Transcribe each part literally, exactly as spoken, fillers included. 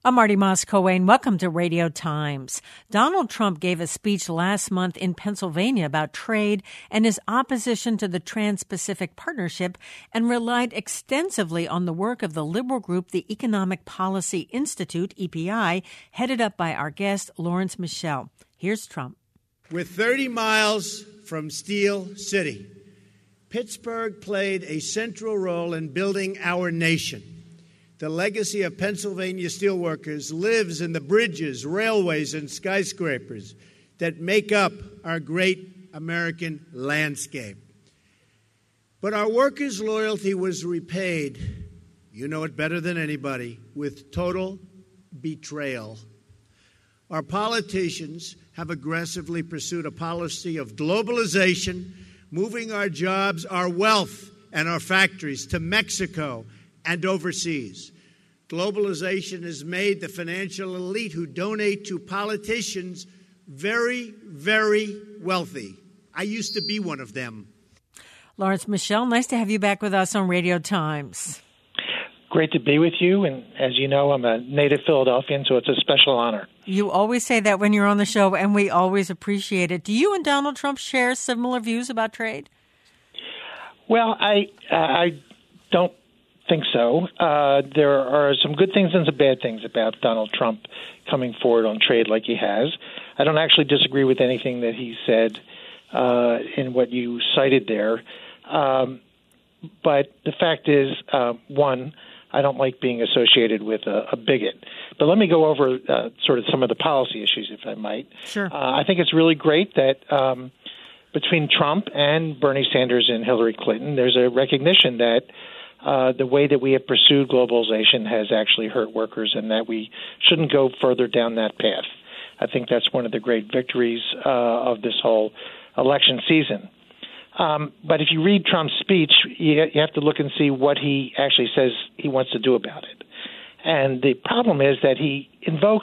I'm Marty Moss-Coane. Welcome to Radio Times. Donald Trump gave a speech last month in Pennsylvania about trade and his opposition to the Trans-Pacific Partnership and relied extensively on the work of the liberal group, the Economic Policy Institute, E P I, headed up by our guest, Lawrence Michel. Here's Trump. With thirty miles from Steel City, Pittsburgh played a central role in building our nation. The legacy of Pennsylvania steelworkers lives in the bridges, railways, and skyscrapers that make up our great American landscape. But our workers' loyalty was repaid, you know it better than anybody, with total betrayal. Our politicians have aggressively pursued a policy of globalization, moving our jobs, our wealth, and our factories to Mexico and overseas. Globalization has made the financial elite who donate to politicians very, very wealthy. I used to be one of them. Lawrence Michel, nice to have you back with us on Radio Times. Great to be with you. And as you know, I'm a native Philadelphian, so it's a special honor. You always say that when you're on the show, and we always appreciate it. Do you and Donald Trump share similar views about trade? Well, I uh, I don't think so. Uh, there are some good things and some bad things about Donald Trump coming forward on trade like he has. I don't actually disagree with anything that he said uh, in what you cited there. Um, but the fact is, uh, one, I don't like being associated with a, a bigot. But let me go over uh, sort of some of the policy issues, if I might. Sure. Uh, I think it's really great that um, between Trump and Bernie Sanders and Hillary Clinton, there's a recognition that uh, the way that we have pursued globalization has actually hurt workers and that we shouldn't go further down that path. I think that's one of the great victories uh, of this whole election season. Um, but if you read Trump's speech, you, you have to look and see what he actually says he wants to do about it. And the problem is that he invokes,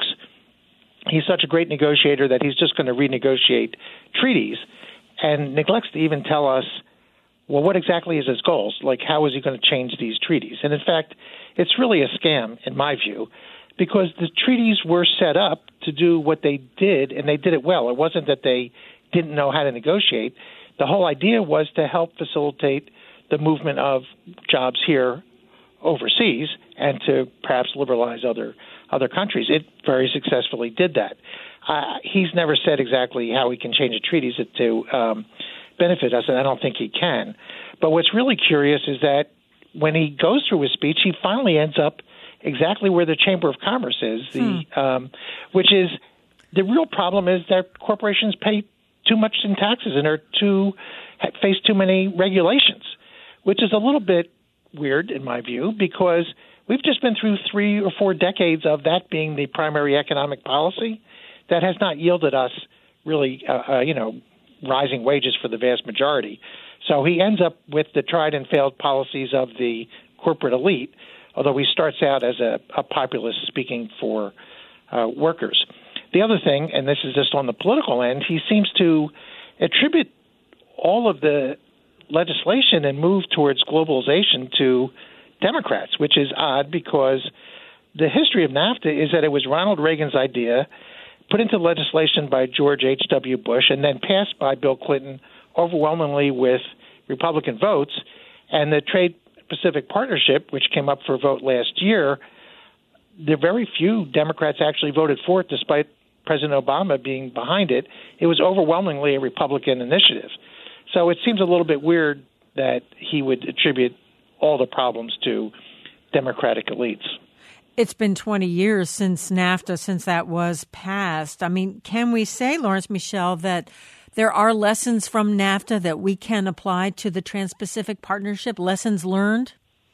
he's such a great negotiator that he's just going to renegotiate treaties and neglects to even tell us, well, what exactly is his goals? Like, how is he going to change these treaties? And in fact, it's really a scam, in my view, because the treaties were set up to do what they did, and they did it well. It wasn't that they didn't know how to negotiate. The whole idea was to help facilitate the movement of jobs here overseas and to perhaps liberalize other other countries. It very successfully did that. Uh, he's never said exactly how he can change the treaties to um, benefit us, and I don't think he can. But what's really curious is that when he goes through his speech, he finally ends up exactly where the Chamber of Commerce is, the hmm. um, which is the real problem is that corporations pay too much in taxes and are too face too many regulations, which is a little bit weird in my view because we've just been through three or four decades of that being the primary economic policy that has not yielded us really, uh, uh, you know, rising wages for the vast majority. So he ends up with the tried and failed policies of the corporate elite, although he starts out as a, a populist speaking for uh, workers. The other thing, and this is just on the political end, he seems to attribute all of the legislation and move towards globalization to Democrats, which is odd because the history of NAFTA is that it was Ronald Reagan's idea, put into legislation by George H W. Bush, and then passed by Bill Clinton overwhelmingly with Republican votes. And the Trade-Pacific Partnership, which came up for a vote last year, the very few Democrats actually voted for it, despite President Obama being behind it. It was overwhelmingly a Republican initiative. So it seems a little bit weird that he would attribute all the problems to Democratic elites. It's been twenty years since NAFTA, since that was passed. I mean, can we say, Lawrence Michel, that there are lessons from NAFTA that we can apply to the Trans-Pacific Partnership, lessons learned?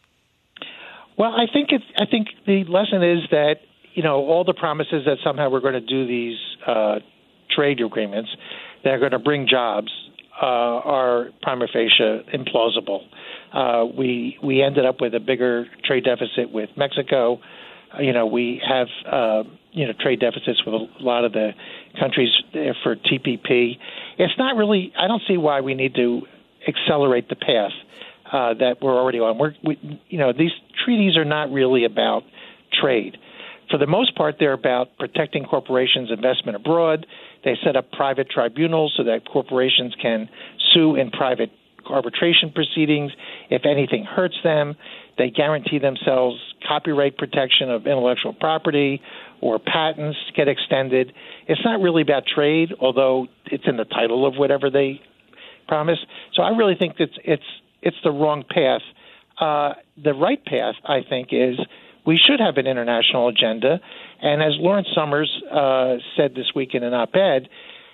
Well, I think it's, I think the lesson is that, you know, all the promises that somehow we're going to do these uh, trade agreements that are going to bring jobs uh, are prima facie implausible. Uh, we we ended up with a bigger trade deficit with Mexico. Uh, you know, we have uh, you know trade deficits with a lot of the countries for T P P. It's not really. I don't see why we need to accelerate the path uh, that we're already on. We're we, you know these treaties are not really about trade. For the most part, they're about protecting corporations' investment abroad. They set up private tribunals so that corporations can sue in private arbitration proceedings if anything hurts them. They guarantee themselves copyright protection of intellectual property or patents get extended. It's not really about trade, although it's in the title of whatever they promise. So I really think it's it's it's the wrong path. Uh, the right path, I think, is we should have an international agenda. And as Lawrence Summers uh, said this week in an op-ed,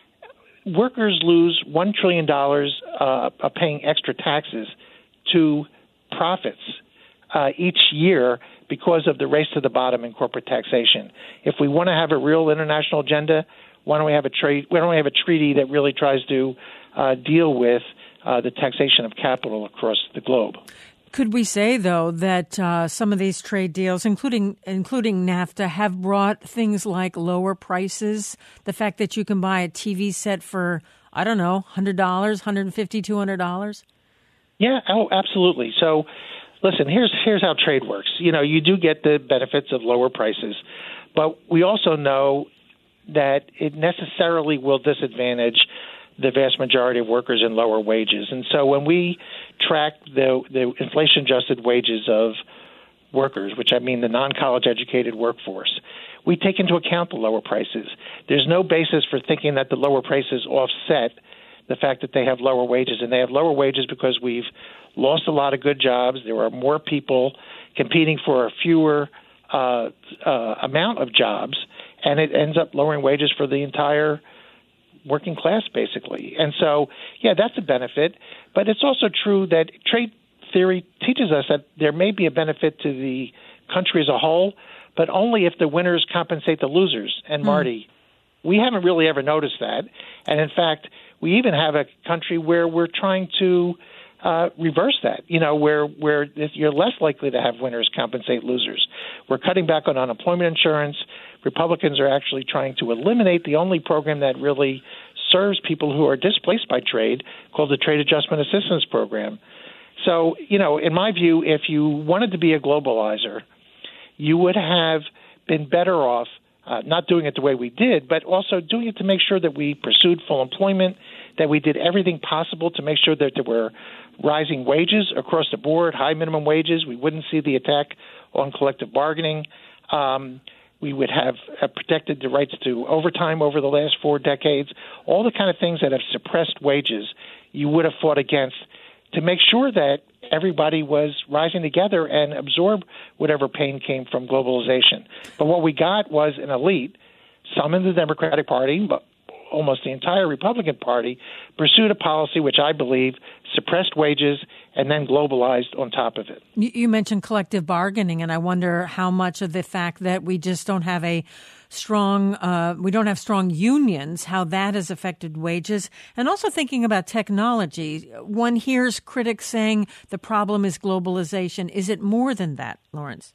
workers lose one trillion dollars uh, of paying extra taxes to profits uh, each year because of the race to the bottom in corporate taxation. If we want to have a real international agenda, why don't we have a trade? Why don't we have a treaty that really tries to uh, deal with uh, the taxation of capital across the globe? Could we say, though, that uh, some of these trade deals, including including NAFTA, have brought things like lower prices? The fact that you can buy a T V set for, I don't know, one hundred dollars, one hundred fifty dollars, two hundred dollars? Yeah, oh, absolutely. So, listen, here's here's how trade works. You know, you do get the benefits of lower prices, but we also know that it necessarily will disadvantage the vast majority of workers in lower wages. And so when we track the, the inflation-adjusted wages of workers, which I mean the non-college educated workforce, we take into account the lower prices. There's no basis for thinking that the lower prices offset the fact that they have lower wages. And they have lower wages because we've lost a lot of good jobs. There are more people competing for a fewer uh, uh, amount of jobs, and it ends up lowering wages for the entire working class, basically. And so, yeah, that's a benefit. But it's also true that trade theory teaches us that there may be a benefit to the country as a whole, but only if the winners compensate the losers. And, mm. Marty, we haven't really ever noticed that. And, in fact, we even have a country where we're trying to uh, reverse that, you know, where, where you're less likely to have winners compensate losers. We're cutting back on unemployment insurance. Republicans are actually trying to eliminate the only program that really serves people who are displaced by trade, called the Trade Adjustment Assistance Program. So, you know, in my view, if you wanted to be a globalizer, you would have been better off uh, not doing it the way we did, but also doing it to make sure that we pursued full employment, that we did everything possible to make sure that there were rising wages across the board, high minimum wages. We wouldn't see the attack on collective bargaining. Um, we would have uh, protected the rights to overtime over the last four decades. All the kind of things that have suppressed wages you would have fought against to make sure that everybody was rising together and absorb whatever pain came from globalization. But what we got was an elite, some in the Democratic Party, but almost the entire Republican Party, pursued a policy which I believe suppressed wages and then globalized on top of it. You mentioned collective bargaining, and I wonder how much of the fact that we just don't have a strong, uh, we don't have strong unions, how that has affected wages. And also thinking about technology, one hears critics saying the problem is globalization. Is it more than that, Lawrence?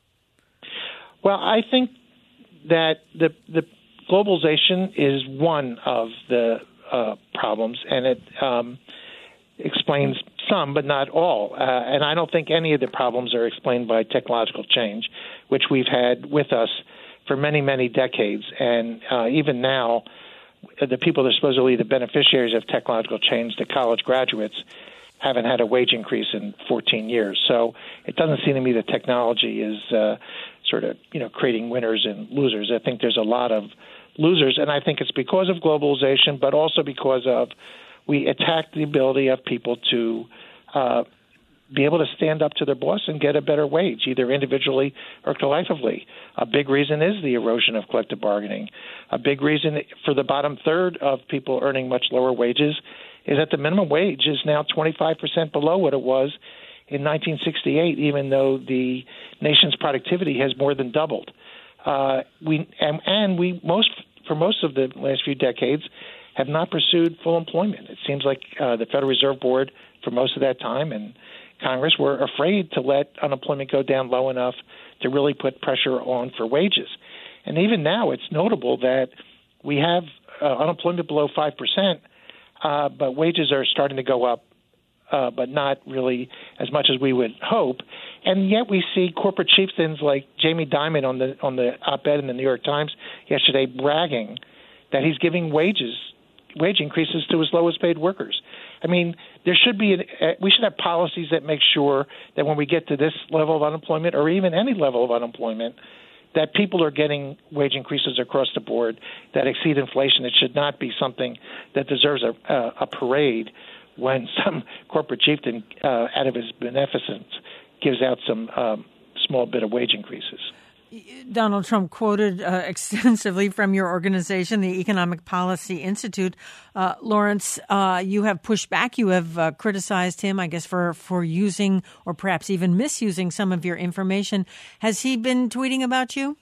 Well, I think that the the globalization is one of the uh, problems, and it um, explains some, but not all. Uh, and I don't think any of the problems are explained by technological change, which we've had with us for many, many decades. And uh, even now, the people that are supposedly the beneficiaries of technological change, the college graduates, haven't had a wage increase in fourteen years. So it doesn't seem to me that technology is uh, sort of, you know, creating winners and losers. I think there's a lot of losers, and I think it's because of globalization, but also because of we attack the ability of people to uh, be able to stand up to their boss and get a better wage, either individually or collectively. A big reason is the erosion of collective bargaining. A big reason for the bottom third of people earning much lower wages is that the minimum wage is now twenty-five percent below what it was in nineteen sixty-eight, even though the nation's productivity has more than doubled. Uh, we and, and we most for most of the last few decades have not pursued full employment. It seems like uh, the Federal Reserve Board for most of that time and Congress were afraid to let unemployment go down low enough to really put pressure on for wages. And even now, it's notable that we have uh, unemployment below five percent, uh, but wages are starting to go up, uh, but not really as much as we would hope. And yet we see corporate chieftains like Jamie Dimon on the on the op-ed in the New York Times yesterday bragging that he's giving wages, wage increases to his lowest paid workers. I mean, there should be, an, uh, we should have policies that make sure that when we get to this level of unemployment or even any level of unemployment, that people are getting wage increases across the board that exceed inflation. It should not be something that deserves a, a, a parade when some corporate chieftain, uh, out of his beneficence, gives out some um, small bit of wage increases. Donald Trump quoted uh, extensively from your organization, the Economic Policy Institute. Uh, Lawrence, uh, you have pushed back. You have uh, criticized him, I guess, for, for using or perhaps even misusing some of your information. Has he been tweeting about you?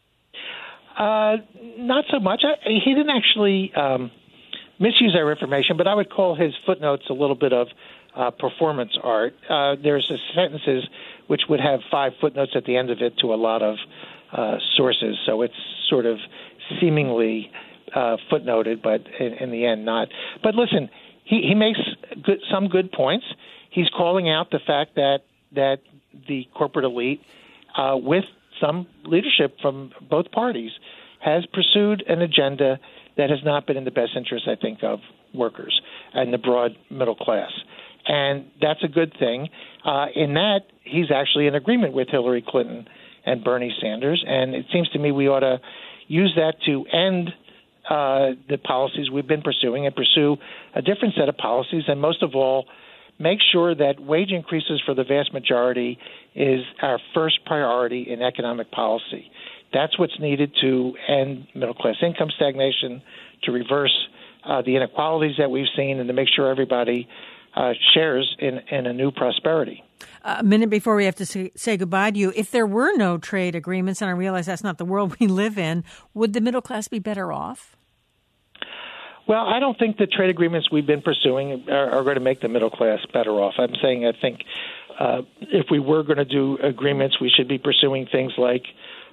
Uh, not so much. I, he didn't actually um, misuse our information, but I would call his footnotes a little bit of uh, performance art. Uh, there's a sentences which would have five footnotes at the end of it to a lot of uh, sources. So it's sort of seemingly uh, footnoted, but in, in the end not. But listen, he, he makes good, some good points. He's calling out the fact that that the corporate elite, uh, with some leadership from both parties, has pursued an agenda that has not been in the best interest, I think, of workers and the broad middle class. And that's a good thing. Uh, in that, he's actually in agreement with Hillary Clinton and Bernie Sanders. And it seems to me we ought to use that to end uh, the policies we've been pursuing and pursue a different set of policies. And most of all, make sure that wage increases for the vast majority is our first priority in economic policy. That's what's needed to end middle-class income stagnation, to reverse uh, the inequalities that we've seen, and to make sure everybody uh, shares in, in a new prosperity. A minute before we have to say, say goodbye to you, if there were no trade agreements, and I realize that's not the world we live in, would the middle class be better off? Well, I don't think the trade agreements we've been pursuing are, are going to make the middle class better off. I'm saying I think uh, if we were going to do agreements, we should be pursuing things like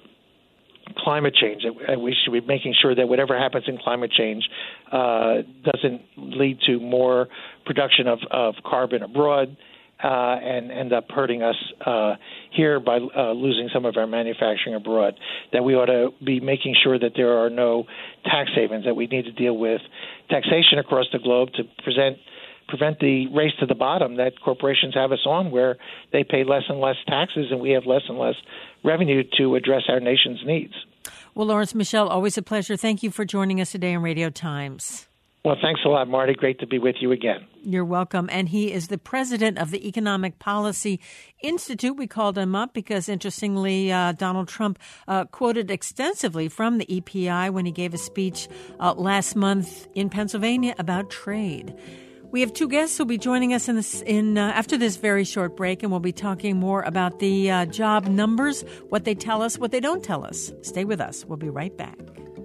climate change. We should be making sure that whatever happens in climate change uh, doesn't lead to more production of, of carbon abroad uh, and end up hurting us uh, here by uh, losing some of our manufacturing abroad. That we ought to be making sure that there are no tax havens, that we need to deal with taxation across the globe to present prevent the race to the bottom that corporations have us on, where they pay less and less taxes and we have less and less revenue to address our nation's needs. Well, Lawrence Michel, always a pleasure. Thank you for joining us today on Radio Times. Well, thanks a lot, Marty. Great to be with you again. You're welcome. And he is the president of the Economic Policy Institute. We called him up because, interestingly, uh, Donald Trump uh, quoted extensively from the E P I when he gave a speech uh, last month in Pennsylvania about trade. We have two guests who'll be joining us in this, in uh, after this very short break, and we'll be talking more about the uh, job numbers, what they tell us, what they don't tell us. Stay with us. We'll be right back.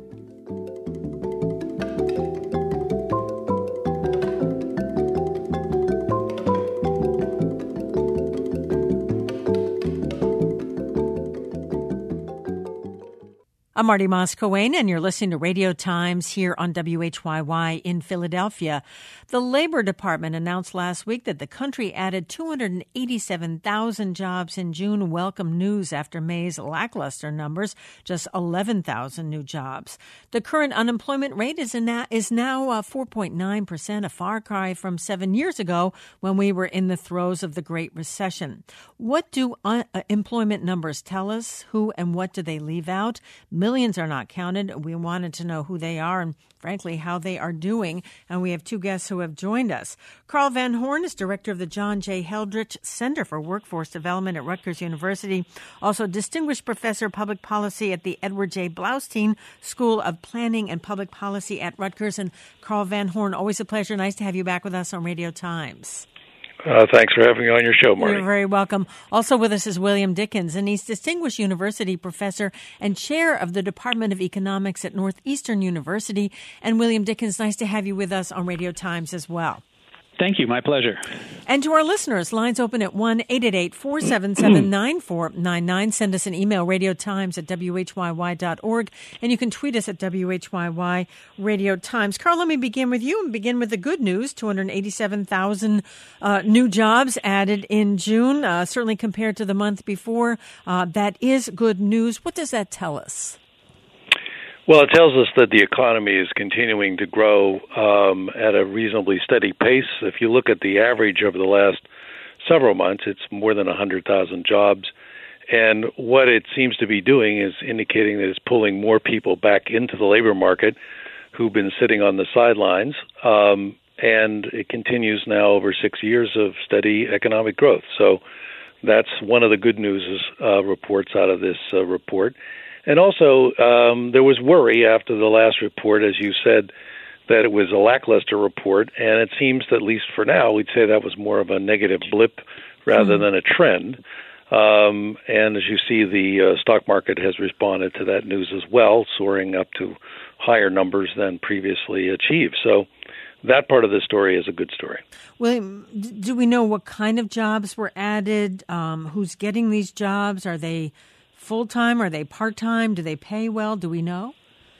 I'm Marty Moss-Coane, and you're listening to Radio Times here on W H Y Y in Philadelphia. The Labor Department announced last week that the country added two hundred eighty-seven thousand jobs in June. Welcome news after May's lackluster numbers, just eleven thousand new jobs. The current unemployment rate is, a, is now uh, four point nine percent, a far cry from seven years ago when we were in the throes of the Great Recession. What do un- uh, employment numbers tell us? Who and what do they leave out? Millions are not counted. We wanted to know who they are and, frankly, how they are doing. And we have two guests who have joined us. Carl Van Horn is director of the John J. Heldrich Center for Workforce Development at Rutgers University, also distinguished professor of public policy at the Edward J. Blaustein School of Planning and Public Policy at Rutgers. And Carl Van Horn, always a pleasure. Nice to have you back with us on Radio Times. Uh, thanks for having me on your show, Marty. You're very welcome. Also with us is William Dickens, and he's Distinguished University Professor and Chair of the Department of Economics at Northeastern University. And William Dickens, nice to have you with us on Radio Times as well. Thank you. My pleasure. And to our listeners, lines open at one eight eight eight, four seven seven, nine four nine nine. Send us an email, radiotimes at w h y y dot org, and you can tweet us at W H Y Y Radio Times. Carl, let me begin with you and begin with the good news. two hundred eighty-seven thousand uh, new jobs added in June, uh, certainly compared to the month before. Uh, that is good news. What does that tell us? Well, it tells us that the economy is continuing to grow um, at a reasonably steady pace. If you look at the average over the last several months, it's more than one hundred thousand jobs. And what it seems to be doing is indicating that it's pulling more people back into the labor market who've been sitting on the sidelines. Um, and it continues now over six years of steady economic growth. So that's one of the good news uh, reports out of this uh, report. And also, um, there was worry after the last report, as you said, that it was a lackluster report, and it seems that, at least for now, we'd say that was more of a negative blip rather mm-hmm. than a trend. Um, and as you see, the uh, stock market has responded to that news as well, soaring up to higher numbers than previously achieved. So that part of the story is a good story. William, do we know what kind of jobs were added? Um, who's getting these jobs? Are they full-time? Are they part-time? Do they pay well? Do we know?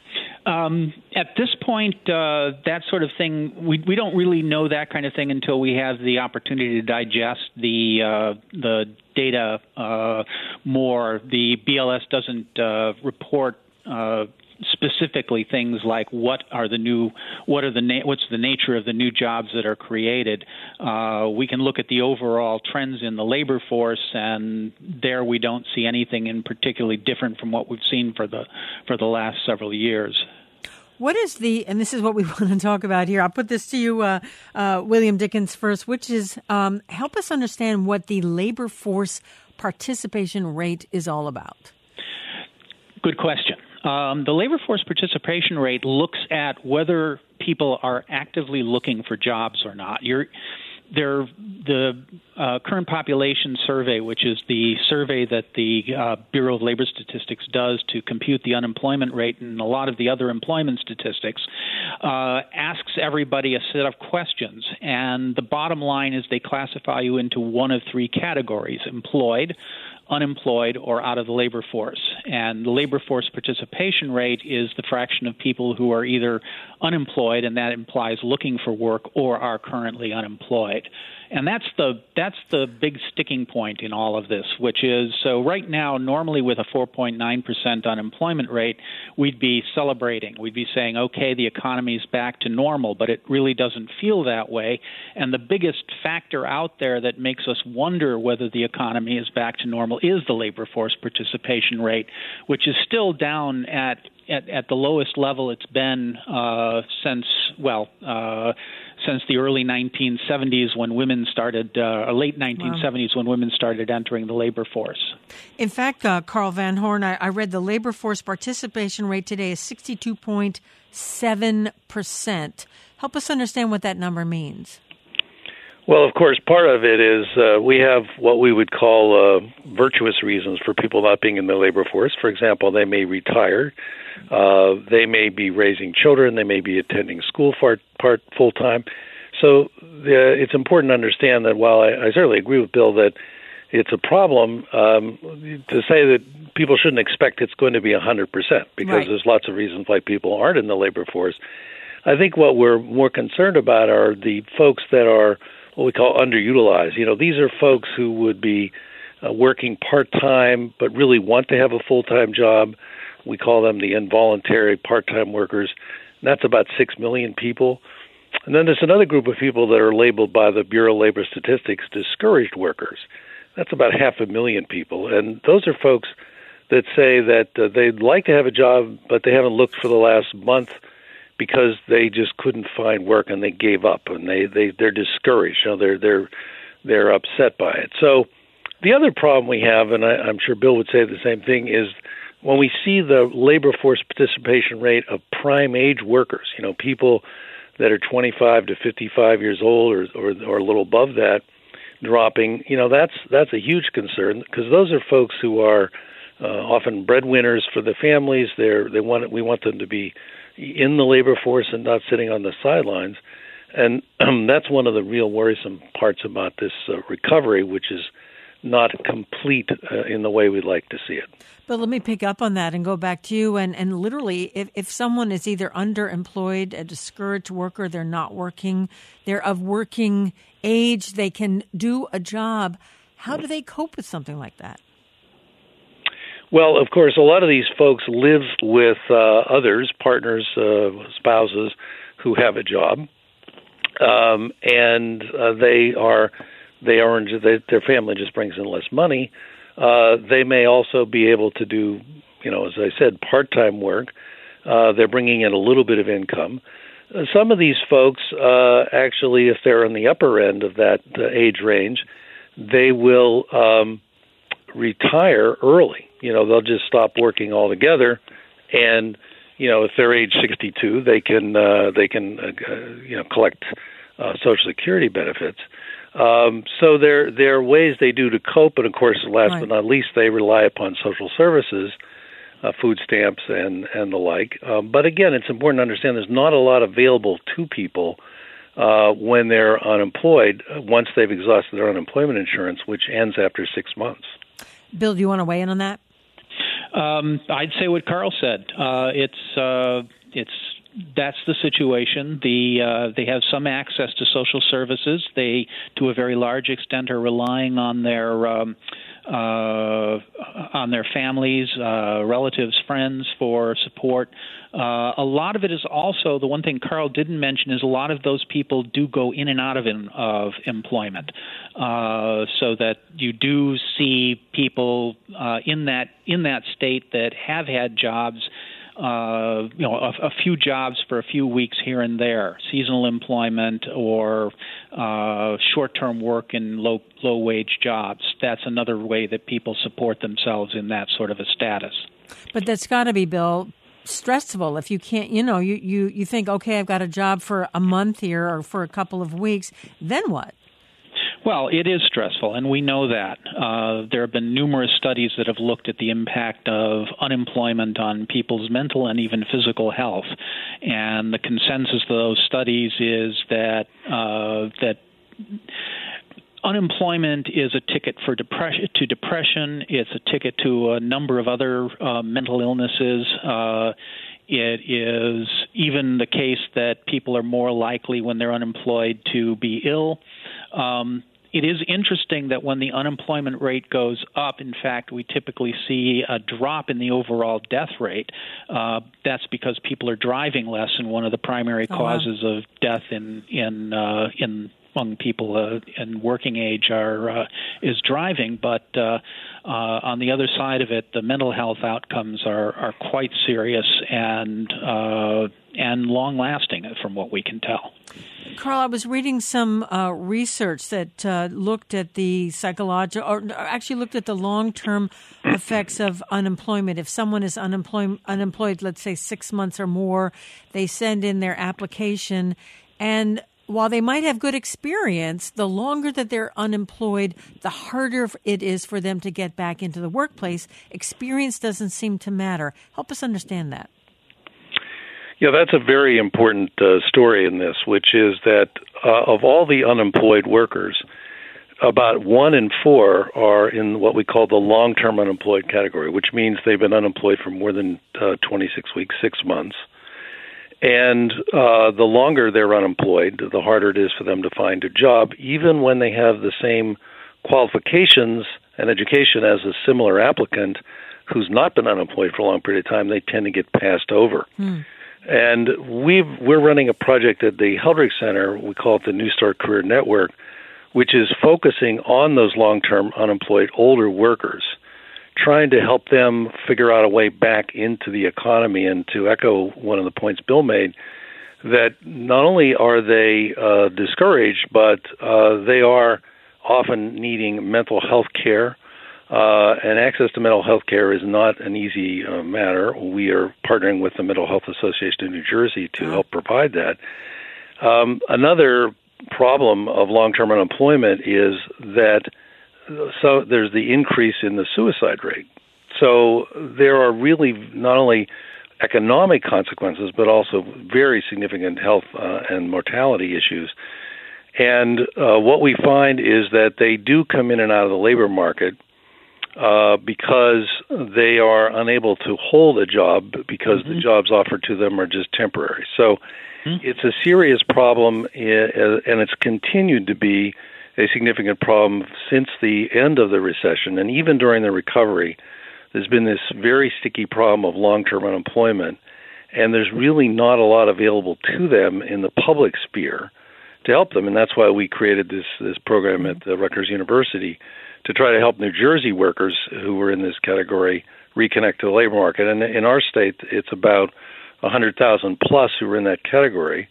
Um, at this point, uh, that sort of thing, we we don't really know that kind of thing until we have the opportunity to digest the uh, the data uh, more. The B L S doesn't uh, report uh, specifically things like what are the new, what are the na- what's the nature of the new jobs that are created. Uh, we can look at the overall trends in the labor force, and there we don't see anything in particularly different from what we've seen for the for the last several years. What is the, and this is what we want to talk about here. I'll put this to you, uh, uh, William Dickens, first, which is um, help us understand what the labor force participation rate is all about. Good question. Um, the labor force participation rate looks at whether people are actively looking for jobs or not. You're, they're, the uh, current population survey, which is the survey that the uh, Bureau of Labor Statistics does to compute the unemployment rate and a lot of the other employment statistics, uh, asks everybody a set of questions. And the bottom line is they classify you into one of three categories: employed, unemployed, or out of the labor force. And the labor force participation rate is the fraction of people who are either unemployed, and that implies looking for work, or are currently unemployed. And that's the that's the big sticking point in all of this, which is, so right now, normally with a four point nine percent unemployment rate, we'd be celebrating. We'd be saying, okay, the economy's back to normal, but it really doesn't feel that way. And the biggest factor out there that makes us wonder whether the economy is back to normal is the labor force participation rate, which is still down at At, at the lowest level it's been uh, since, well, uh, since the early nineteen seventies when women started, uh, or late nineteen seventies wow. when women started entering the labor force. In fact, uh, Carl Van Horn, I, I read the labor force participation rate today is sixty-two point seven percent. Help us understand what that number means. Well, of course, part of it is uh, we have what we would call uh, virtuous reasons for people not being in the labor force. For example, they may retire, uh, they may be raising children, they may be attending school part, part full-time. So uh, it's important to understand that while I, I certainly agree with Bill that it's a problem, um, to say that people shouldn't expect it's going to be one hundred percent, because right. there's lots of reasons why people aren't in the labor force. I think what we're more concerned about are the folks that are what we call underutilized. You know, these are folks who would be uh, working part-time but really want to have a full-time job. We call them the involuntary part-time workers. And that's about six million people. And then there's another group of people that are labeled by the Bureau of Labor Statistics discouraged workers. That's about half a million people. And those are folks that say that uh, they'd like to have a job, but they haven't looked for the last month because they just couldn't find work and they gave up, and they, they, they're discouraged. You know, they're they're they're upset by it. So the other problem we have, and I, I'm sure Bill would say the same thing, is when we see the labor force participation rate of prime age workers, you know, people that are twenty-five to fifty-five years old or, or, or a little above that, dropping, you know, that's that's a huge concern, because those are folks who are uh, often breadwinners for the families. They're they want we want them to be in the labor force and not sitting on the sidelines. And um, that's one of the real worrisome parts about this uh, recovery, which is not complete uh, in the way we'd like to see it. But let me pick up on that and go back to you. And, and literally, if, if someone is either underemployed, a discouraged worker, they're not working, they're of working age, they can do a job, how do they cope with something like that? Well, of course, a lot of these folks live with uh, others, partners, uh, spouses who have a job, um, and uh, they are they are they, their family just brings in less money. Uh, they may also be able to do, you know, as I said, part-time work. Uh, they're bringing in a little bit of income. Uh, some of these folks, uh, actually, if they're on the upper end of that uh, age range, they will um, retire early. You know, they'll just stop working altogether, and you know, if they're age sixty-two, they can uh, they can uh, you know collect uh, Social Security benefits. Um, so there there are ways they do to cope, and of course, last right. but not least, they rely upon social services, uh, food stamps, and and the like. Um, but again, it's important to understand there's not a lot available to people uh, when they're unemployed once they've exhausted their unemployment insurance, which ends after six months. Bill, do you want to weigh in on that? Um, I'd say what Carl said. Uh, it's uh, it's that's the situation. The uh, they have some access to social services. They, to a very large extent, are relying on their um, uh, on their families, uh, relatives, friends for support. Uh, a lot of it is also, the one thing Carl didn't mention is a lot of those people do go in and out of in, of employment, uh, so that you do see people uh, in that in that state that have had jobs. Uh, you know, a, a few jobs for a few weeks here and there, seasonal employment or uh, short-term work in low low-wage jobs. That's another way that people support themselves in that sort of a status. But that's got to be, Bill, stressful if you can't, you know, you, you, you think, okay, I've got a job for a month here or for a couple of weeks. Then what? Well, it is stressful, and we know that. Uh, there have been numerous studies that have looked at the impact of unemployment on people's mental and even physical health. And the consensus of those studies is that uh, that unemployment is a ticket for depression, to depression. It's a ticket to a number of other uh, mental illnesses. Uh, It is even the case that people are more likely when they're unemployed to be ill. Um, it is interesting that when the unemployment rate goes up, in fact, we typically see a drop in the overall death rate. Uh, that's because people are driving less, and one of the primary oh, causes wow. of death in in uh, in among people uh, in working age are uh, is driving, but uh, uh, on the other side of it, the mental health outcomes are, are quite serious and uh, and long lasting, from what we can tell. Carl, I was reading some uh, research that uh, looked at the psychological, or actually looked at the long-term effects of unemployment. If someone is unemployed, unemployed, let's say six months or more, they send in their application, and while they might have good experience, the longer that they're unemployed, the harder it is for them to get back into the workplace. Experience doesn't seem to matter. Help us understand that. Yeah, that's a very important uh, story in this, which is that uh, of all the unemployed workers, about one in four are in what we call the long-term unemployed category, which means they've been unemployed for more than uh, twenty-six weeks, six months. And uh, the longer they're unemployed, the harder it is for them to find a job, even when they have the same qualifications and education as a similar applicant who's not been unemployed for a long period of time. They tend to get passed over. Hmm. And we've, we're running a project at the Heldrick Center. We call it the New Start Career Network, which is focusing on those long-term unemployed older workers, trying to help them figure out a way back into the economy. And to echo one of the points Bill made, that not only are they uh, discouraged, but uh, they are often needing mental health care. Uh, and access to mental health care is not an easy uh, matter. We are partnering with the Mental Health Association of New Jersey to help provide that. Um, another problem of long-term unemployment is that so there's the increase in the suicide rate. So there are really not only economic consequences, but also very significant health uh, and mortality issues. And uh, what we find is that they do come in and out of the labor market uh, because they are unable to hold a job because mm-hmm. the jobs offered to them are just temporary. So mm-hmm. it's a serious problem, and it's continued to be a significant problem since the end of the recession. And even during the recovery, there's been this very sticky problem of long-term unemployment, and there's really not a lot available to them in the public sphere to help them. And that's why we created this this program at the Rutgers University to try to help New Jersey workers who were in this category reconnect to the labor market. And in our state, it's about one hundred thousand plus who are in that category.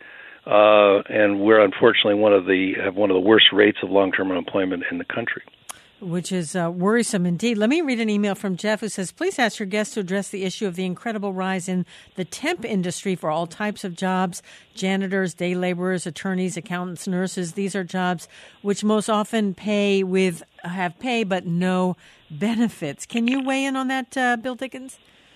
Uh, and we're unfortunately one of the have one of the worst rates of long-term unemployment in the country. Which is uh, worrisome indeed. Let me read an email from Jeff who says, please ask your guests to address the issue of the incredible rise in the temp industry for all types of jobs, janitors, day laborers, attorneys, accountants, nurses. These are jobs which most often pay with have pay but no benefits. Can you weigh in on that, uh, Bill Dickens?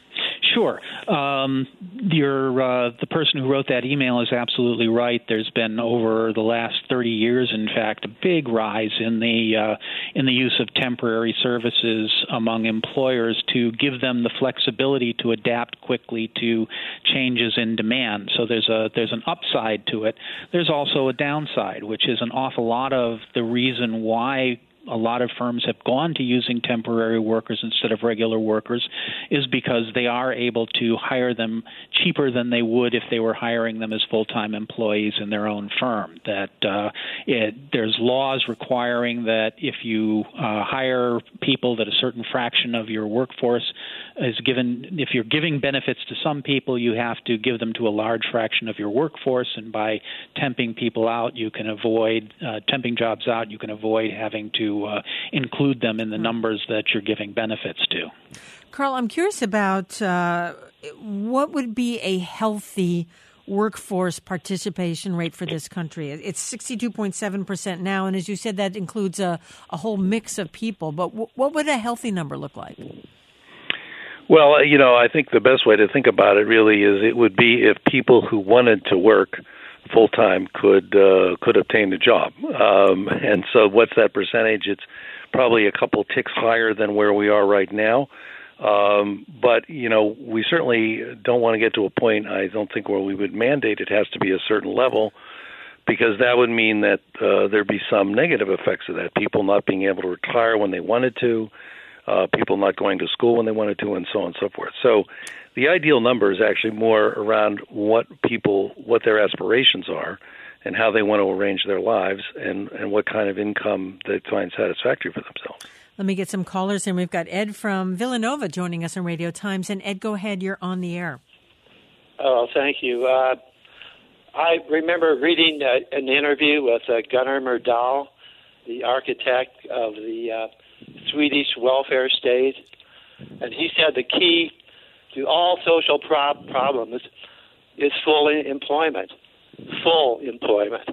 Sure. Um, your, uh, the person who wrote that email is absolutely right. There's been over the last thirty years, in fact, a big rise in the uh, in the use of temporary services among employers to give them the flexibility to adapt quickly to changes in demand. So there's a there's an upside to it. There's also a downside, which is an awful lot of the reason why a lot of firms have gone to using temporary workers instead of regular workers is because they are able to hire them cheaper than they would if they were hiring them as full-time employees in their own firm. That uh, it, there's laws requiring that if you uh, hire people that a certain fraction of your workforce is given, if you're giving benefits to some people, you have to give them to a large fraction of your workforce, and by temping people out, you can avoid, uh, temping jobs out, you can avoid having to Uh, include them in the numbers that you're giving benefits to. Carl, I'm curious about uh, what would be a healthy workforce participation rate for this country. It's sixty-two point seven percent now, and as you said, that includes a, a whole mix of people. But w- what would a healthy number look like? Well, you know, I think the best way to think about it really is it would be if people who wanted to work full time could uh, could obtain a job, um, and so what's that percentage? It's probably a couple ticks higher than where we are right now. Um, but you know, we certainly don't want to get to a point. I don't think where we would mandate it has to be a certain level, because that would mean that uh, there'd be some negative effects of that. People not being able to retire when they wanted to, uh, people not going to school when they wanted to, and so on and so forth. So the ideal number is actually more around what people, what their aspirations are, and how they want to arrange their lives, and, and what kind of income they find satisfactory for themselves. Let me get some callers in. We've got Ed from Villanova joining us on Radio Times. And Ed, go ahead. You're on the air. Oh, thank you. Uh, I remember reading uh, an interview with uh, Gunnar Myrdal, the architect of the uh, Swedish welfare state, and he said the key to all social prob- problems is full employment, full employment.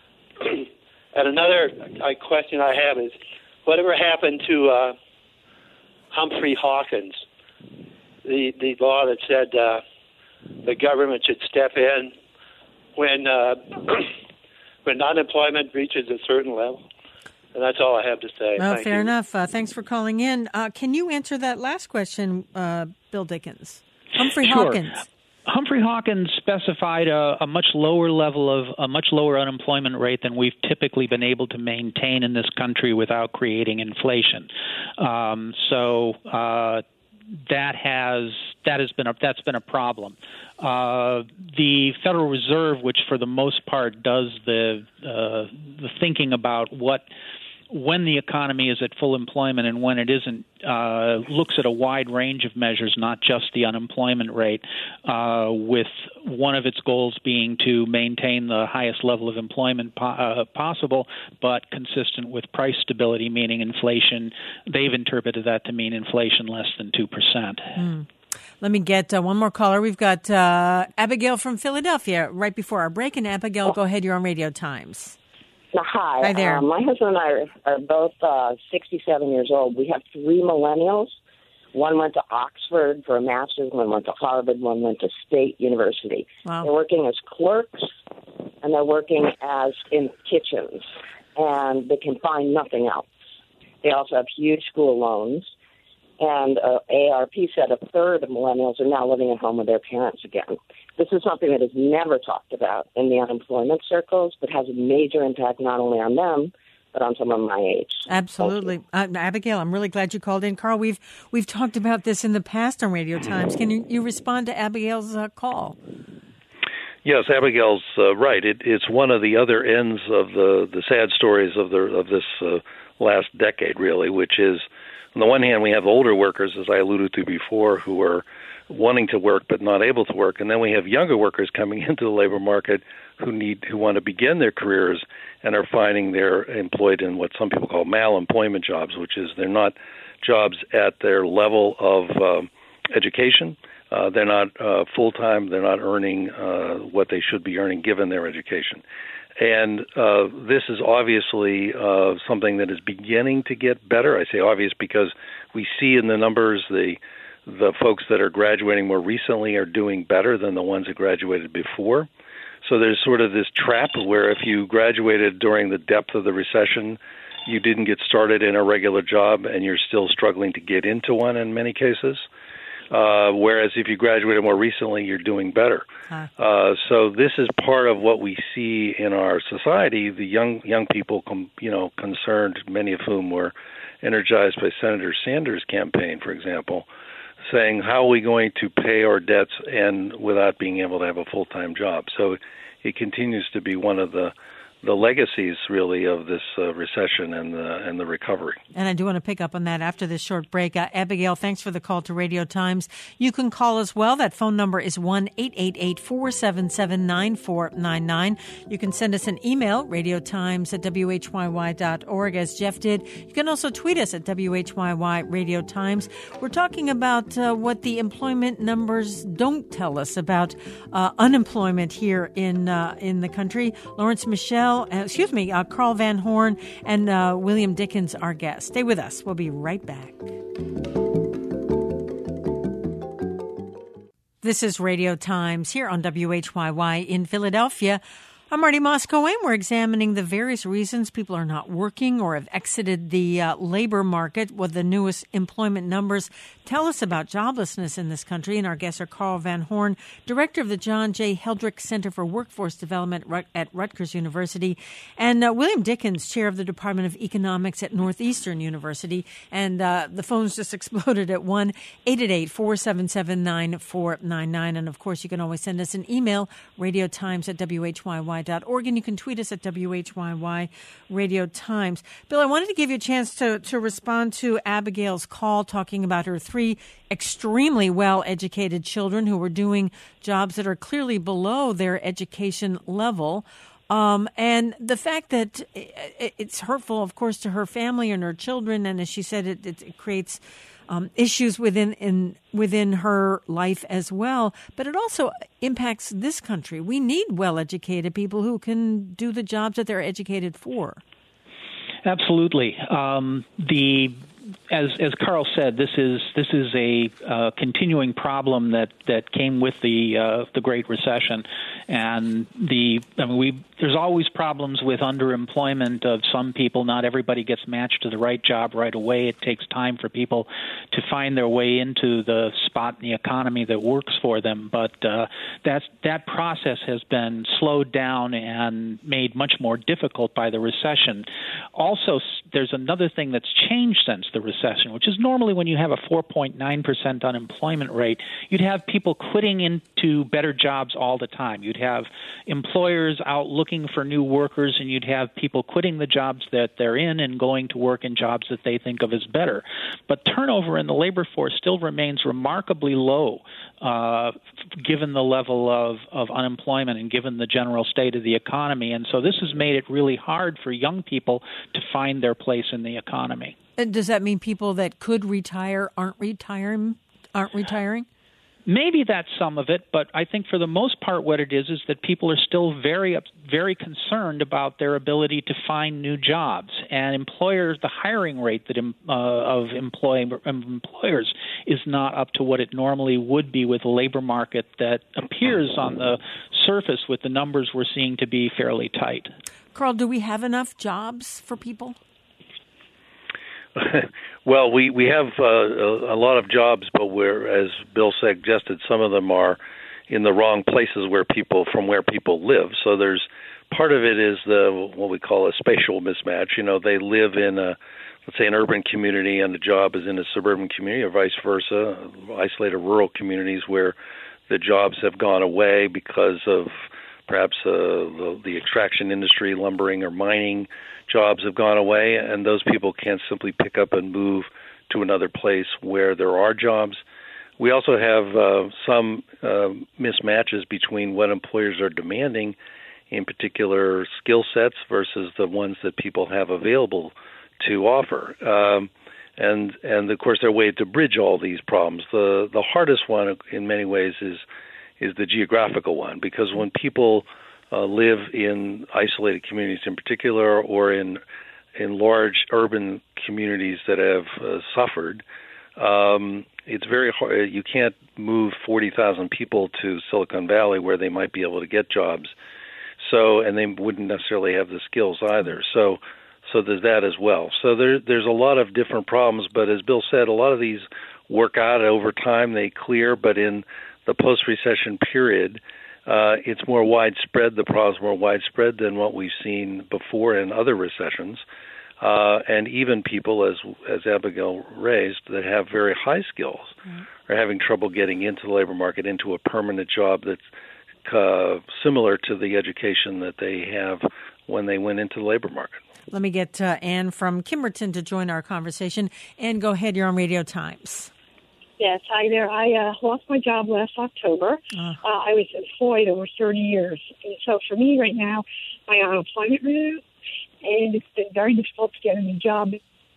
And another uh, question I have is, whatever happened to uh, Humphrey Hawkins, the the law that said uh, the government should step in when uh, when unemployment reaches a certain level? And that's all I have to say. Well, Thank fair you. enough. Uh, thanks for calling in. Uh, can you answer that last question, uh, Bill Dickens? Humphrey Sure. Hawkins. Humphrey Hawkins specified a, a much lower level of a much lower unemployment rate than we've typically been able to maintain in this country without creating inflation. Um, so uh, that has that has been a, that's been a problem. Uh, the Federal Reserve, which for the most part does the uh, the thinking about what when the economy is at full employment and when it isn't, uh, looks at a wide range of measures, not just the unemployment rate, uh, with one of its goals being to maintain the highest level of employment po- uh, possible, but consistent with price stability, meaning inflation. They've interpreted that to mean inflation less than two percent. Mm. Let me get uh, one more caller. We've got uh, Abigail from Philadelphia right before our break. And Abigail, go ahead. You're on Radio Times. Hi. Hi there. Uh, my husband and I are, are both uh, sixty-seven years old. We have three millennials. One went to Oxford for a master's, one went to Harvard, one went to State University. Wow. They're working as clerks, and they're working as in kitchens, and they can find nothing else. They also have huge school loans, and uh, A R P said a third of millennials are now living at home with their parents again. This is something that is never talked about in the unemployment circles, but has a major impact not only on them, but on someone my age. Absolutely. Uh, Abigail, I'm really glad you called in. Carl, we've we've talked about this in the past on Radio Times. Can you, you respond to Abigail's uh, call? Yes, Abigail's uh, right. It, it's one of the other ends of the, the sad stories of the of this uh, last decade, really, which is, on the one hand, we have older workers, as I alluded to before, who are wanting to work but not able to work, and then we have younger workers coming into the labor market who need who want to begin their careers and are finding they're employed in what some people call malemployment jobs, which is they're not jobs at their level of um, education. Uh, they're not uh, full-time. They're not earning uh, what they should be earning given their education. And uh, this is obviously uh, something that is beginning to get better. I say obvious because we see in the numbers the the folks that are graduating more recently are doing better than the ones that graduated before. So there's sort of this trap where if you graduated during the depth of the recession, you didn't get started in a regular job and you're still struggling to get into one in many cases. Uh, whereas if you graduated more recently, you're doing better. Huh. Uh, so this is part of what we see in our society. The young young people, com, you know, concerned, many of whom were energized by Senator Sanders' campaign, for example, saying, how are we going to pay our debts and without being able to have a full-time job? So it continues to be one of the the legacies, really, of this uh, recession and the, and the recovery. And I do want to pick up on that after this short break. Uh, Abigail, thanks for the call to Radio Times. You can call as well. That phone number is one eight eight eight, four seven seven, nine four nine nine. You can send us an email, radiotimes at w h y y dot org, as Jeff did. You can also tweet us at W H Y Y Radio Times. We're talking about uh, what the employment numbers don't tell us about uh, unemployment here in uh, in the country. Lawrence Michel, Uh, excuse me, uh, Carl Van Horn and uh, William Dickens, our guests. Stay with us. We'll be right back. This is Radio Times here on W H Y Y in Philadelphia. I'm Marty Moscow, and we're examining the various reasons people are not working or have exited the uh, labor market. What the newest employment numbers tell us about joblessness in this country. And our guests are Carl Van Horn, director of the John J. Heldrick Center for Workforce Development at Rutgers University, and uh, William Dickens, chair of the Department of Economics at Northeastern University. And uh, the phones just exploded at one eight eight eight, four seven seven, nine four nine nine. And, of course, you can always send us an email, radiotimes at W H Y Y dot org, and you can tweet us at W H Y Y Radio Times. Bill, I wanted to give you a chance to, to respond to Abigail's call talking about her three extremely well-educated children who were doing jobs that are clearly below their education level. Um, and the fact that it's hurtful, of course, to her family and her children, and as she said, it, it, it creates um, issues within in within her life as well. But it also impacts this country. We need well-educated people who can do the jobs that they're educated for. Absolutely. Um, the As as Carl said, this is this is a uh, continuing problem that, that came with the uh, the Great Recession, and the I mean we there's always problems with underemployment of some people. Not everybody gets matched to the right job right away. It takes time for people to find their way into the spot in the economy that works for them. But uh, that that process has been slowed down and made much more difficult by the recession. Also, there's another thing that's changed since the recession, which is normally when you have a four point nine percent unemployment rate, you'd have people quitting into better jobs all the time. You'd have employers out looking for new workers, and you'd have people quitting the jobs that they're in and going to work in jobs that they think of as better. But turnover in the labor force still remains remarkably low, uh, given the level of, of unemployment and given the general state of the economy. And so this has made it really hard for young people to find their place in the economy. And does that mean people that could retire aren't retiring? Aren't retiring? maybe that's some of it, but I think for the most part what it is is that people are still very, very concerned about their ability to find new jobs. And employers, the hiring rate that uh, of employ, employers is not up to what it normally would be with a labor market that appears on the surface with the numbers we're seeing to be fairly tight. Carl, do we have enough jobs for people? Well, we, we have uh, a, a lot of jobs, but we're, as Bill suggested, some of them are in the wrong places where people from where people live. So there's part of it is the what we call a spatial mismatch. You know, they live in a let's say an urban community and the job is in a suburban community, or vice versa. Isolated rural communities where the jobs have gone away because of perhaps uh, the, the extraction industry, lumbering or mining jobs have gone away, and those people can't simply pick up and move to another place where there are jobs. We also have uh, some uh, mismatches between what employers are demanding in particular skill sets versus the ones that people have available to offer. Um, and, and, of course, there are ways to bridge all these problems. The, the hardest one in many ways is is the geographical one, because when people uh, live in isolated communities in particular, or in in large urban communities that have uh, suffered, um, it's very hard. You can't move forty thousand people to Silicon Valley where they might be able to get jobs. So, and they wouldn't necessarily have the skills either. So, so there's that as well. So there, there's a lot of different problems. But as Bill said, a lot of these work out over time. They clear, but in the post-recession period, uh, it's more widespread. The problem's more widespread than what we've seen before in other recessions. Uh, and even people, as as Abigail raised, that have very high skills mm-hmm. are having trouble getting into the labor market, into a permanent job that's uh, similar to the education that they have when they went into the labor market. Let me get uh, Ann from Kimberton to join our conversation. Ann, go ahead. You're on Radio Times. Yes, hi there. I uh, lost my job last October. Uh. Uh, I was employed over thirty years. And so for me right now, my unemployment rate, and it's been very difficult to get a new job.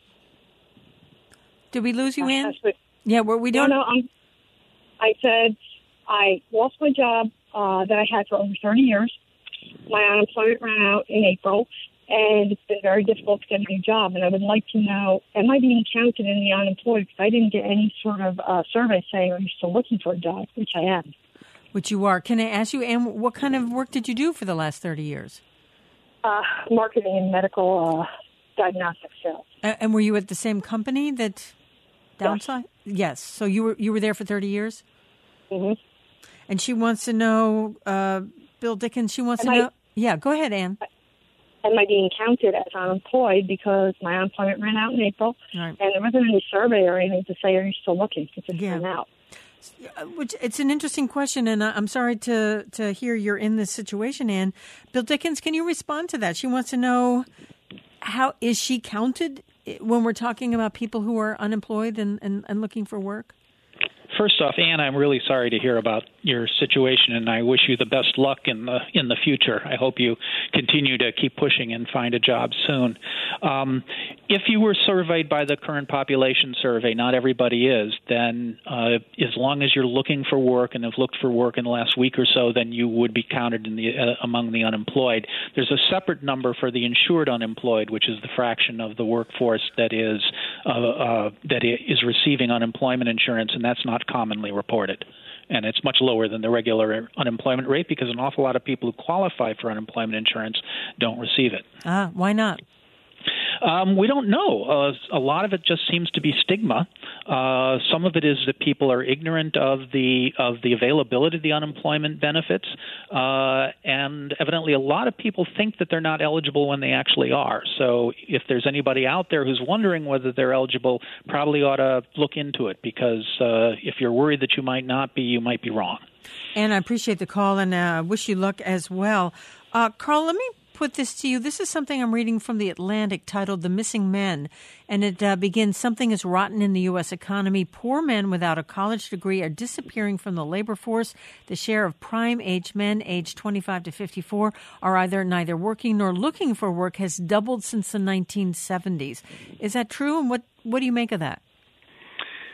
Did we lose you, my Ann? Husband, yeah, were we doing? No, no, I'm, I said I lost my job uh, that I had for over thirty years. My unemployment ran out in April, and it's been very difficult to get a new job. And I would like to know, am I being counted in the unemployed? Because I didn't get any sort of uh, survey saying, are you still looking for a job, which I am. Which you are. Can I ask you, Ann, what kind of work did you do for the last thirty years? Uh, marketing and medical uh, diagnostic sales. Uh, and were you at the same company that downside? Yes. yes. So you were you were there for thirty years? Mm-hmm. And she wants to know, uh, Bill Dickens, she wants am to I, know. Yeah, go ahead, Ann. Am I being counted as unemployed because my unemployment ran out in April, right. and there wasn't any survey or anything to say, are you still looking? It just yeah. ran out. Which it's an interesting question, and I'm sorry to, to hear you're in this situation, Ann. Bill Dickens, can you respond to that? She wants to know, how is she counted when we're talking about people who are unemployed and, and, and looking for work? First off, Ann, I'm really sorry to hear about your situation, and I wish you the best luck in the in the future. I hope you continue to keep pushing and find a job soon. Um, if you were surveyed by the current population survey, not everybody is, then uh, as long as you're looking for work and have looked for work in the last week or so, then you would be counted in the uh, among the unemployed. There's a separate number for the insured unemployed, which is the fraction of the workforce that is uh, uh, that is receiving unemployment insurance, and that's not commonly reported. And it's much lower than the regular unemployment rate because an awful lot of people who qualify for unemployment insurance don't receive it. Ah, why not? Um, we don't know. Uh, a lot of it just seems to be stigma. Uh, some of it is that people are ignorant of the of the availability of the unemployment benefits, uh, and evidently a lot of people think that they're not eligible when they actually are. So if there's anybody out there who's wondering whether they're eligible, probably ought to look into it, because uh, if you're worried that you might not be, you might be wrong. And I appreciate the call, and uh, wish you luck as well. Uh, Carl, let me put this to you. This is something I'm reading from The Atlantic titled The Missing Men, and it uh, begins, something is rotten in the U S economy. Poor men without a college degree are disappearing from the labor force. The share of prime-age men aged twenty-five to fifty-four are either neither working nor looking for work has doubled since the nineteen seventies. Is that true, and what, what do you make of that?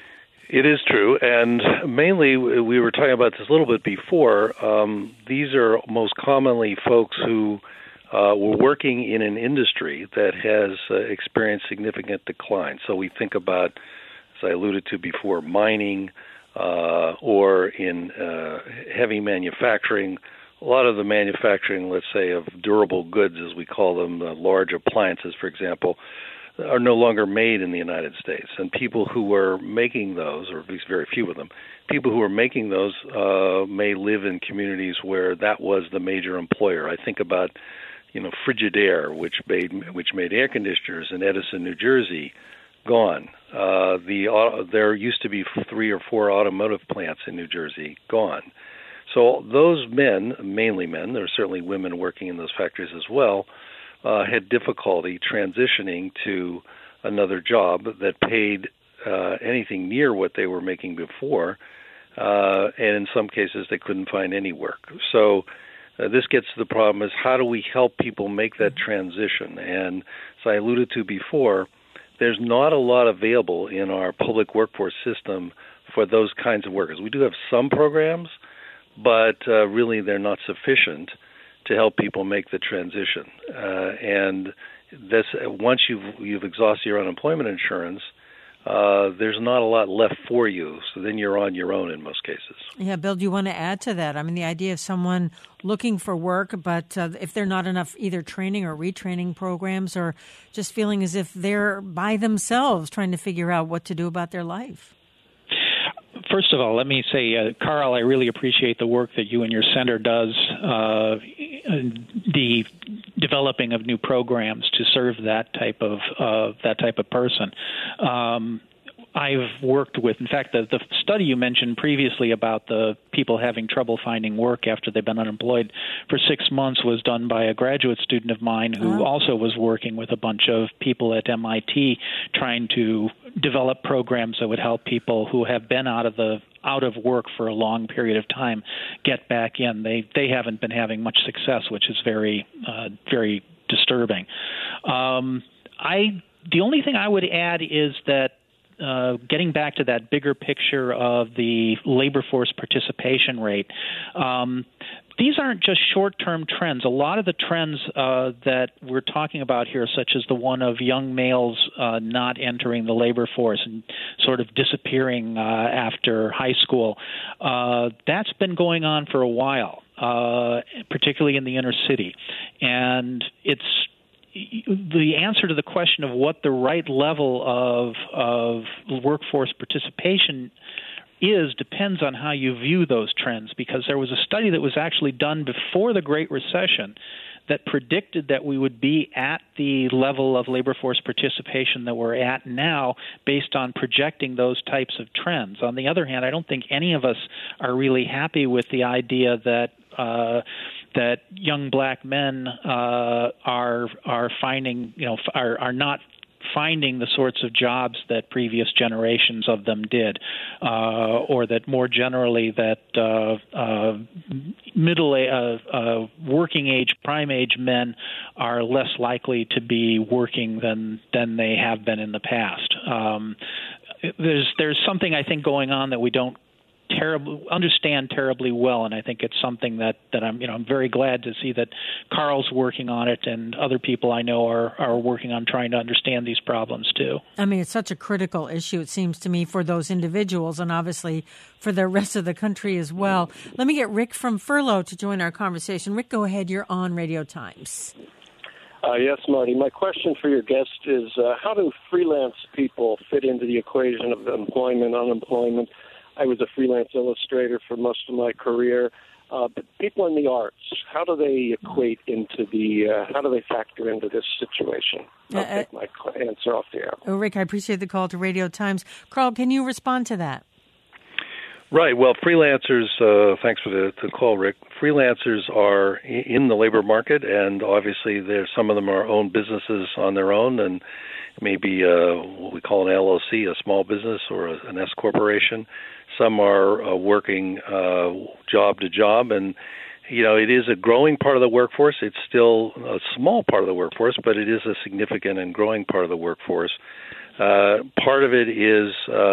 It is true, and mainly we were talking about this a little bit before. Um, these are most commonly folks who uh, were working in an industry that has uh, experienced significant decline. So we think about, as I alluded to before, mining uh, or in uh, heavy manufacturing. A lot of the manufacturing, let's say, of durable goods, as we call them, the large appliances, for example, are no longer made in the United States. And people who were making those, or at least very few of them, people who were making those uh, may live in communities where that was the major employer. I think about, you know, Frigidaire, which made which made air conditioners in Edison, New Jersey, gone. Uh, the uh, there used to be three or four automotive plants in New Jersey, gone. So those men, mainly men, there are certainly women working in those factories as well, Uh, had difficulty transitioning to another job that paid uh, anything near what they were making before, uh, and in some cases they couldn't find any work. So uh, this gets to the problem is how do we help people make that transition? And as I alluded to before, there's not a lot available in our public workforce system for those kinds of workers. We do have some programs, but uh, really they're not sufficient to help people make the transition. Uh, and this, once you've you've exhausted your unemployment insurance, uh, there's not a lot left for you. So then you're on your own in most cases. Yeah, Bill, do you want to add to that? I mean, the idea of someone looking for work, but uh, if they're not enough either training or retraining programs, or just feeling as if they're by themselves trying to figure out what to do about their life. First of all, let me say, uh, Carl, I really appreciate the work that you and your center does, uh, the developing of new programs to serve that type of uh, that type of person. Um, I've worked with, in fact, the, the study you mentioned previously about the people having trouble finding work after they've been unemployed for six months was done by a graduate student of mine who oh. also was working with a bunch of people at M I T trying to develop programs that would help people who have been out of the out of work for a long period of time get back in. They they haven't been having much success, which is very uh, very disturbing. Um, I the only thing I would add is that Uh, getting back to that bigger picture of the labor force participation rate, um, these aren't just short-term trends. A lot of the trends uh, that we're talking about here, such as the one of young males uh, not entering the labor force and sort of disappearing uh, after high school, uh, that's been going on for a while, uh, particularly in the inner city. And it's the answer to the question of what the right level of of workforce participation is depends on how you view those trends, because there was a study that was actually done before the Great Recession that predicted that we would be at the level of labor force participation that we're at now based on projecting those types of trends. On the other hand, I don't think any of us are really happy with the idea that uh, that young black men uh, are are finding, you know, are are not finding the sorts of jobs that previous generations of them did, uh, or that more generally that uh, uh, middle uh, uh, working age, prime age men are less likely to be working than than they have been in the past. Um, there's there's something I think going on that we don't terribly understand terribly well, and I think it's something that, that I'm you know I'm very glad to see that Carl's working on it, and other people I know are are working on trying to understand these problems too. I mean, it's such a critical issue, it seems to me, for those individuals and obviously for the rest of the country as well. Let me get Rick from Furlough to join our conversation. Rick, go ahead. You're on Radio Times. Uh, yes, Marty. My question for your guest is, uh, how do freelance people fit into the equation of employment, unemployment? I was a freelance illustrator for most of my career. Uh, but people in the arts, how do they equate into the, uh, how do they factor into this situation? I'll uh, take my answer off the air. Oh, Rick, I appreciate the call to Radio Times. Carl, can you respond to that? Right. Well, freelancers, uh, thanks for the, the call, Rick. Freelancers are in the labor market, and obviously there's some of them are own businesses on their own, and maybe uh, what we call an L L C, a small business, or a, an S corporation. Some are uh, working uh, job to job, and you know it is a growing part of the workforce. It's still a small part of the workforce, but it is a significant and growing part of the workforce. Uh, part of it is uh,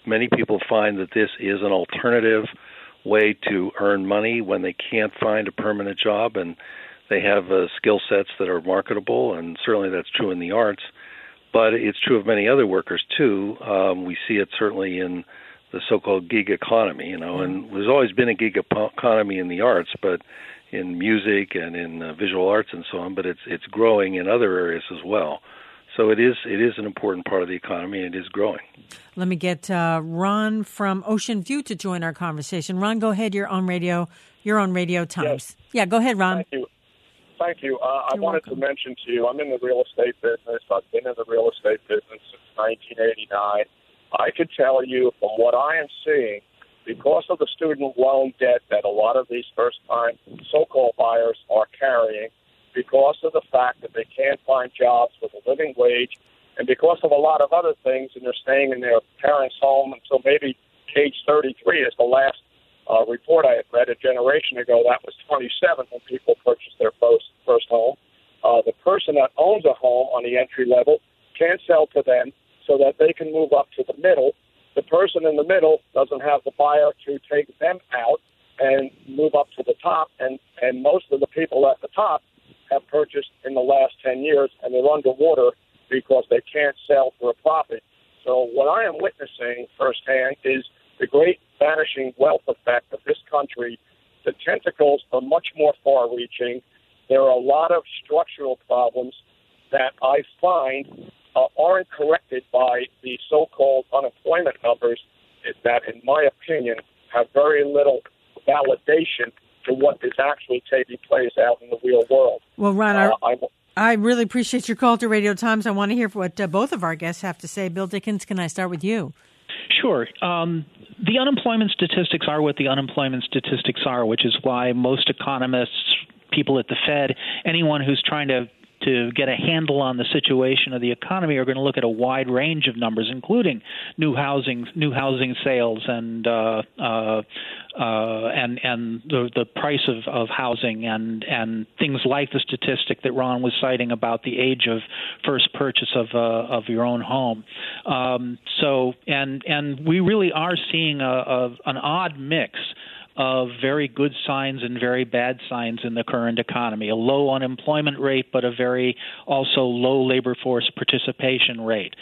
many people find that this is an alternative way to earn money when they can't find a permanent job, and they have uh, skill sets that are marketable, and certainly that's true in the arts. But it's true of many other workers, too. Um, we see it certainly in the so-called gig economy, you know, and there's always been a gig economy in the arts, but in music and in uh, visual arts and so on, but it's it's growing in other areas as well. So it is it is an important part of the economy, and it is growing. Let me get uh, Ron from Ocean View to join our conversation. Ron, go ahead. You're on radio. You're on Radio Times. Yes. Yeah, go ahead, Ron. Thank you. Thank you. Uh, I wanted welcome. to mention to you, I'm in the real estate business. I've been in the real estate business since nineteen eighty-nine. I could tell you from what I am seeing, because of the student loan debt that a lot of these first-time so-called buyers are carrying, because of the fact that they can't find jobs with a living wage, and because of a lot of other things, and they're staying in their parents' home until maybe age thirty-three is the last uh, report I had read a generation ago. That was twenty-seven when people purchased their first, first home. Uh, the person that owns a home on the entry level can't sell to them so that they can move up to the middle. The person in the middle doesn't have the buyer to take them out and move up to the top, and, and most of the people at the top have purchased in the last ten years, and they're underwater because they can't sell for a profit. So what I am witnessing firsthand is the great vanishing wealth effect of this country. The tentacles are much more far-reaching. There are a lot of structural problems that I find uh, aren't corrected by the so-called unemployment numbers that, in my opinion, have very little validation to what is actually taking place out in the real world. Well, Ron, uh, I, I really appreciate your call to Radio Times. I want to hear what uh, both of our guests have to say. Bill Dickens, can I start with you? Sure. Um, the unemployment statistics are what the unemployment statistics are, which is why most economists, people at the Fed, anyone who's trying to to get a handle on the situation of the economy are going to look at a wide range of numbers, including new housing, new housing sales, and uh, uh, uh, and and the the price of, of housing, and and things like the statistic that Ron was citing about the age of first purchase of uh, of your own home. Um, so and and we really are seeing a, a an odd mix of very good signs and very bad signs in the current economy. A low unemployment rate, but a very also low labor force participation rate.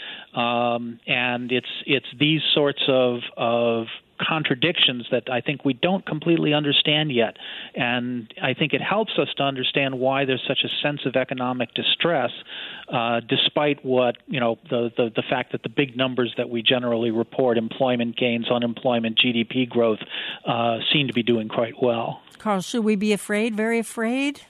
Um, and it's it's these sorts of of contradictions that I think we don't completely understand yet. And I think it helps us to understand why there's such a sense of economic distress, uh, despite what, you know, the, the, the fact that the big numbers that we generally report, employment gains, unemployment, G D P growth, uh, seem to be doing quite well. Carl, should we be afraid, very afraid?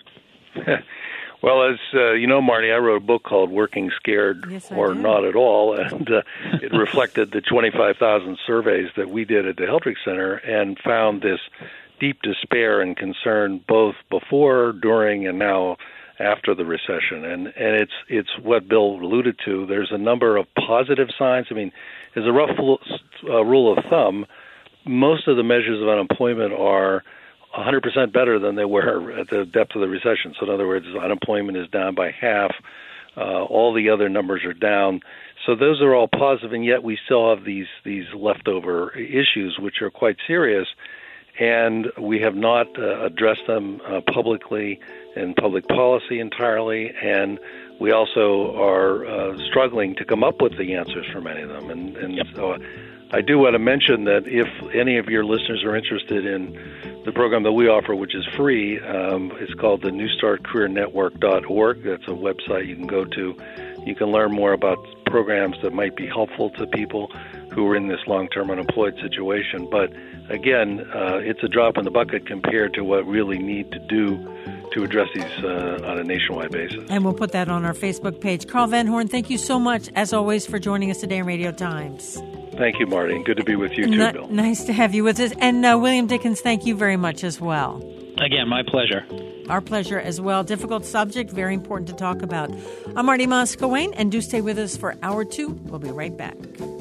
Well, as uh, you know, Marty, I wrote a book called Working Scared yes, or Not at All, and uh, it reflected the twenty-five thousand surveys that we did at the Heldrick Center and found this deep despair and concern both before, during, and now after the recession. And, and it's it's what Bill alluded to. There's a number of positive signs. I mean, as a rough uh, rule of thumb, most of the measures of unemployment are one hundred percent better than they were at the depth of the recession. So in other words, unemployment is down by half. Uh, all the other numbers are down. So those are all positive, and yet we still have these these leftover issues, which are quite serious, and we have not uh, addressed them uh, publicly in public policy entirely, and we also are uh, struggling to come up with the answers for many of them. And, and yep. so I do want to mention that if any of your listeners are interested in the program that we offer, which is free, um, it's called the New Start Career Network dot org. That's a website you can go to. You can learn more about programs that might be helpful to people who are in this long-term unemployed situation. But again, uh, it's a drop in the bucket compared to what really need to do to address these uh, on a nationwide basis. And we'll put that on our Facebook page. Carl Van Horn, thank you so much, as always, for joining us today on Radio Times. Thank you, Marty, and good to be with you too, N- Bill. Nice to have you with us. And uh, William Dickens, thank you very much as well. Again, my pleasure. Our pleasure as well. Difficult subject, very important to talk about. I'm Marty Moss-Coane, and do stay with us for hour two. We'll be right back.